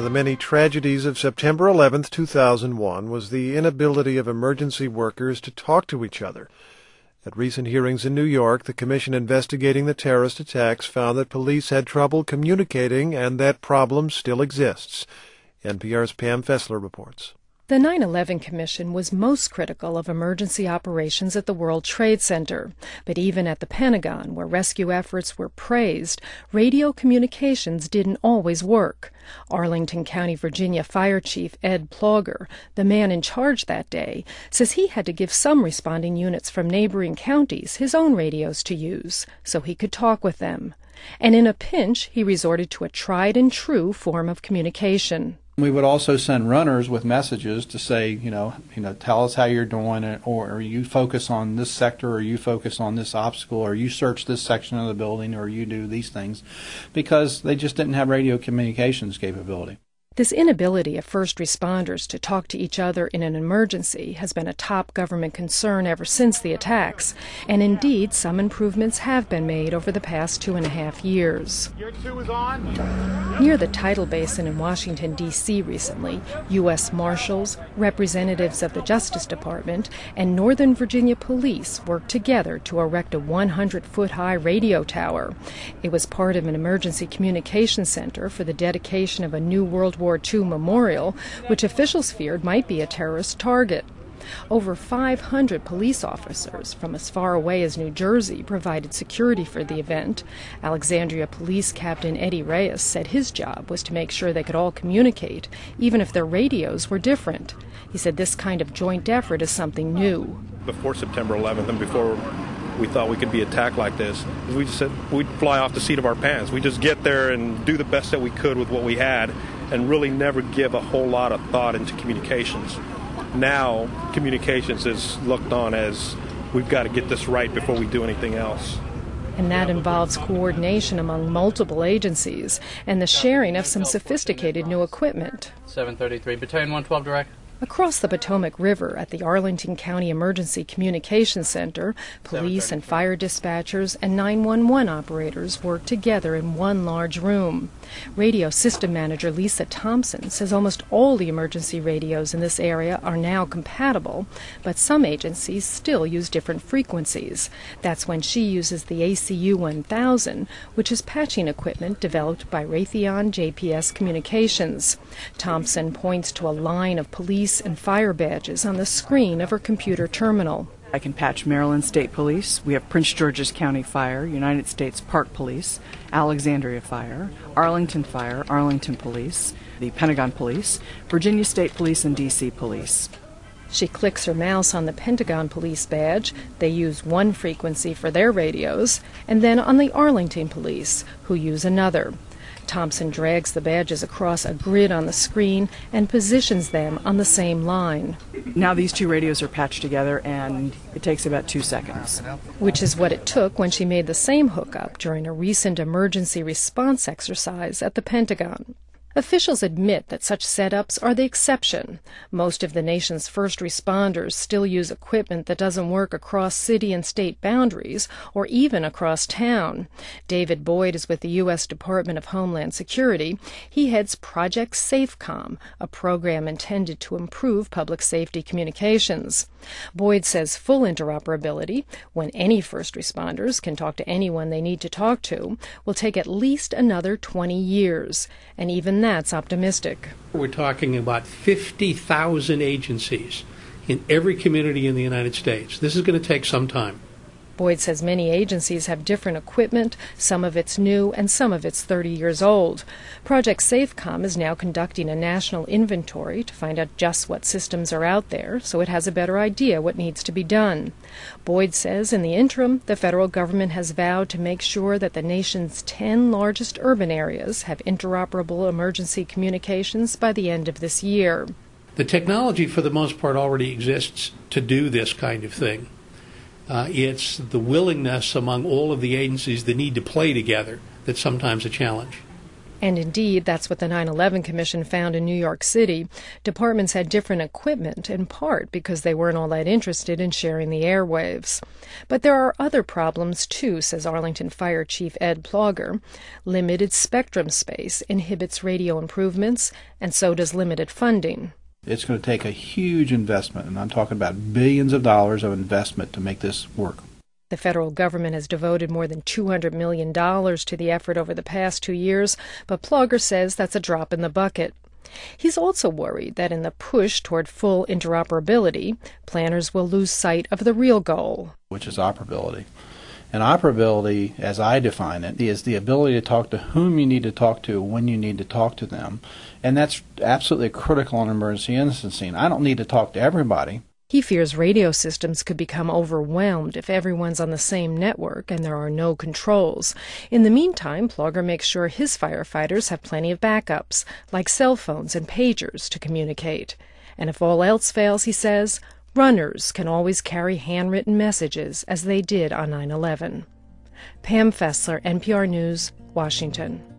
of the many tragedies of September 11th, 2001 was the inability of emergency workers to talk to each other. At recent hearings in New York, the commission investigating the terrorist attacks found that police had trouble communicating and that problem still exists. NPR's Pam Fessler reports. The 9/11 Commission was most critical of emergency operations at the World Trade Center. But even at the Pentagon, where rescue efforts were praised, radio communications didn't always work. Arlington County, Virginia Fire Chief Ed Plauger, the man in charge that day, says he had to give some responding units from neighboring counties his own radios to use so he could talk with them. And in a pinch, he resorted to a tried-and-true form of communication. We would also send runners with messages to say, tell us how you're doing, or you focus on this sector, or you focus on this obstacle, or you search this section of the building, or you do these things, because they just didn't have radio communications capability. This inability of first responders to talk to each other in an emergency has been a top government concern ever since the attacks, and indeed some improvements have been made over the past 2.5 years. Gear 2 is on. Near the Tidal Basin in Washington, D.C. recently, U.S. Marshals, representatives of the Justice Department, and Northern Virginia Police worked together to erect a 100-foot-high radio tower. It was part of an emergency communication center for the dedication of a new World War II memorial, which officials feared might be a terrorist target. Over 500 police officers from as far away as New Jersey provided security for the event. Alexandria Police Captain Eddie Reyes said his job was to make sure they could all communicate, even if their radios were different. He said this kind of joint effort is something new. Before September 11th and before we thought we could be attacked like this, we just said we'd fly off the seat of our pants. We just get there and do the best that we could with what we had and really never give a whole lot of thought into communications. Now, communications is looked on as we've got to get this right before we do anything else. And that involves coordination among multiple agencies and the sharing of some sophisticated new equipment. 733, Battalion 112 direct. Across the Potomac River at the Arlington County Emergency Communications Center, police and fire dispatchers and 911 operators work together in one large room. Radio System Manager Lisa Thompson says almost all the emergency radios in this area are now compatible, but some agencies still use different frequencies. That's when she uses the ACU 1000, which is patching equipment developed by Raytheon JPS Communications. Thompson points to a line of police and fire badges on the screen of her computer terminal. I can patch Maryland State Police. We have Prince George's County Fire, United States Park Police, Alexandria Fire, Arlington Fire, Arlington Police, the Pentagon Police, Virginia State Police, and D.C. Police. She clicks her mouse on the Pentagon Police badge. They use one frequency for their radios, and then on the Arlington Police, who use another. Thompson drags the badges across a grid on the screen and positions them on the same line. Now these two radios are patched together, and it takes about 2 seconds. Which is what it took when she made the same hookup during a recent emergency response exercise at the Pentagon. Officials admit that such setups are the exception. Most of the nation's first responders still use equipment that doesn't work across city and state boundaries or even across town. David Boyd is with the U.S. Department of Homeland Security. He heads Project SafeCom, a program intended to improve public safety communications. Boyd says full interoperability, when any first responders can talk to anyone they need to talk to, will take at least another 20 years. And even that's optimistic. We're talking about 50,000 agencies in every community in the United States. This is going to take some time. Boyd says many agencies have different equipment, some of it's new and some of it's 30 years old. Project SafeCom is now conducting a national inventory to find out just what systems are out there so it has a better idea what needs to be done. Boyd says in the interim, the federal government has vowed to make sure that the nation's 10 largest urban areas have interoperable emergency communications by the end of this year. The technology for the most part already exists to do this kind of thing. It's the willingness among all of the agencies that need to play together that's sometimes a challenge. And indeed, that's what the 9/11 Commission found in New York City. Departments had different equipment, in part because they weren't all that interested in sharing the airwaves. But there are other problems, too, says Arlington Fire Chief Ed Plauger. Limited spectrum space inhibits radio improvements, and so does limited funding. It's going to take a huge investment, and I'm talking about billions of dollars of investment to make this work. The federal government has devoted more than $200 million to the effort over the past 2 years, but Plauger says that's a drop in the bucket. He's also worried that in the push toward full interoperability, planners will lose sight of the real goal, which is operability. And operability, as I define it, is the ability to talk to whom you need to talk to when you need to talk to them. And that's absolutely critical in emergency instancing. I don't need to talk to everybody. He fears radio systems could become overwhelmed if everyone's on the same network and there are no controls. In the meantime, Plauger makes sure his firefighters have plenty of backups, like cell phones and pagers, to communicate. And if all else fails, he says, runners can always carry handwritten messages, as they did on 9/11. Pam Fessler, NPR News, Washington.